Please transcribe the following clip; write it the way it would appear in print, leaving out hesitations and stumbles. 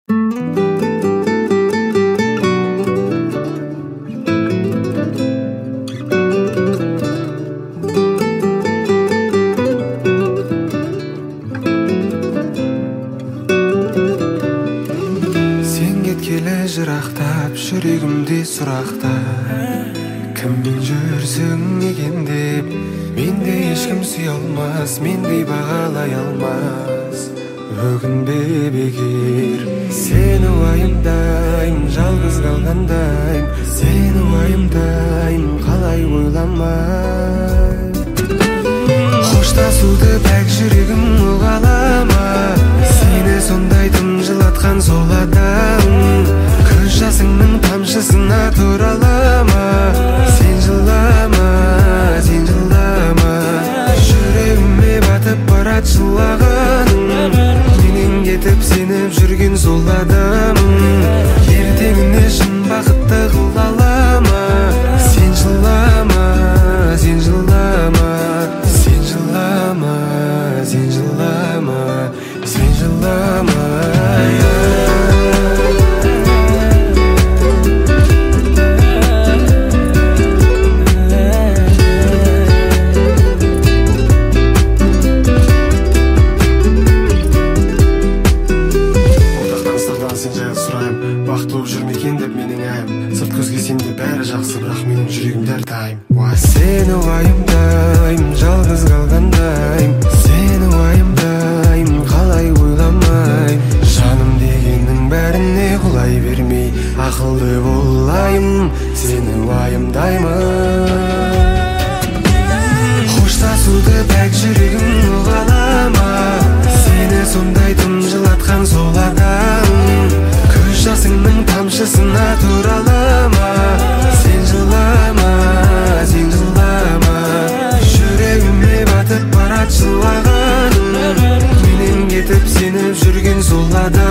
жырақтап жүрегімде сұрақта кіммен жүрсің екен деп менде ешкім сүйе алмас, мендей бағалай алмас. Өкінбе бекер, сені уайымдаймын, жалғыз қалғандаймын, сені уайымдаймын, қалай ойламай. Қоштасуды пәк жүрегім ұғалама, сені сондай тым жылатқан сол адам. Көз жасыңның тамшысына туралама, сен жылама, сен жылама. Жүрегіме батып барат жылағаның, менен кетіп сеніп жүрген сол адамым. Ертеңіне шын бақытты қыл алама, сен жылама, сен жылама, сен жылама, сен жылама, сен жылама. Бақыт болып жүр ме екен деп менің әйім, сырт көзге сенде бәрі жақсы, бірақ менің жүрегім дәртайым. Сені уайымдаймын, жалғыз қалғандаймын, сені уайымдаймын, қалай ойламай. Жаным дегеннің бәріне құлай бермей, ақылды болайым, сені уайымдаймын. Қоштасуды пәк жүрегім ұғалама, сені сондай тым жылатқан сол адам. Жасыңның тамшысына туралама, сен жылама, сен жылама. Жүрегіме батып барат жылағаның, менен кетіп сеніп жүрген сол адам.